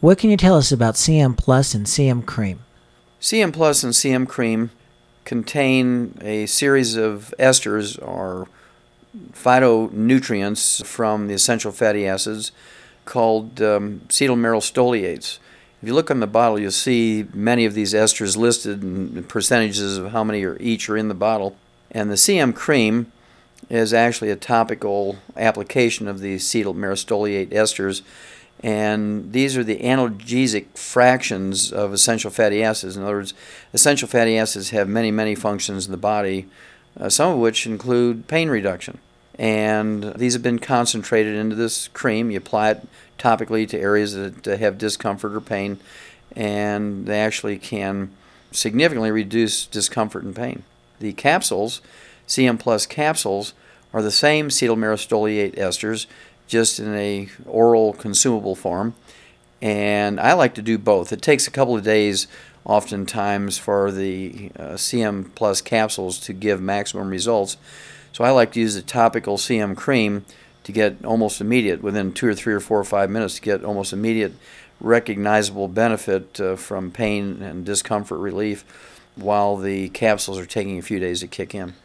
What can you tell us about CM Plus and CM Cream? CM Plus and CM Cream contain a series of esters or phytonutrients from the essential fatty acids called acetylmerylstoliates. If you look on the bottle, you'll see many of these esters listed and percentages of how many each are in the bottle. And the CM Cream is actually a topical application of the acetylmerylstoliate esters, and these are the analgesic fractions of essential fatty acids. In other words, essential fatty acids have many, many functions in the body, some of which include pain reduction. And these have been concentrated into this cream. You apply it topically to areas that have discomfort or pain, and they actually can significantly reduce discomfort and pain. The capsules, CM Plus capsules, are the same acetylmerylstoliate esters, just in a oral consumable form, and I like to do both. It takes a couple of days oftentimes for the CM Plus capsules to give maximum results, so I like to use the topical CM Cream to get almost immediate, within 2 or 3 or 4 or 5 minutes, to get almost immediate recognizable benefit from pain and discomfort relief, while the capsules are taking a few days to kick in.